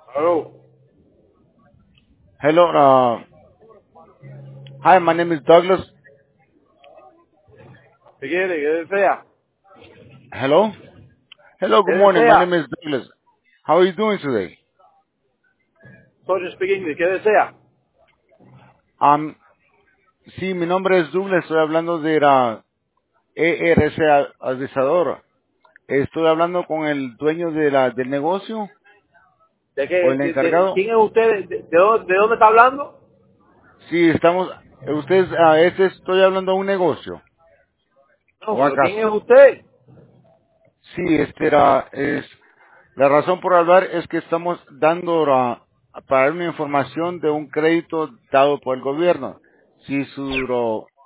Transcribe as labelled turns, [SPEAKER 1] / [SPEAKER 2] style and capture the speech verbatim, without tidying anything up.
[SPEAKER 1] Hello.
[SPEAKER 2] Hello. Uh, hi, my name is Douglas.
[SPEAKER 1] ¿Qué quiere? ¿Qué desea?
[SPEAKER 2] Hello. Hello.
[SPEAKER 1] ¿Qué
[SPEAKER 2] Good morning. My
[SPEAKER 1] desea?
[SPEAKER 2] name is Douglas. How are you doing today?
[SPEAKER 1] Soy speaking. ¿Qué desea?
[SPEAKER 2] Um, sí, mi nombre es Douglas. Estoy hablando de la E R C Avisador. Estoy hablando con el dueño de la del negocio
[SPEAKER 1] ¿De
[SPEAKER 2] o
[SPEAKER 1] qué?
[SPEAKER 2] el
[SPEAKER 1] De, de-
[SPEAKER 2] encargado.
[SPEAKER 1] ¿Quién es usted? ¿De, de dónde, de dónde está hablando?
[SPEAKER 2] Sí, estamos. Ustedes, a este estoy hablando de un negocio.
[SPEAKER 1] No,
[SPEAKER 2] ¿O
[SPEAKER 1] pero ¿quién
[SPEAKER 2] acaso?
[SPEAKER 1] es usted?
[SPEAKER 2] Sí, este era, es, la razón por hablar es que estamos dando la- para dar una información de un crédito dado por el gobierno. Si su,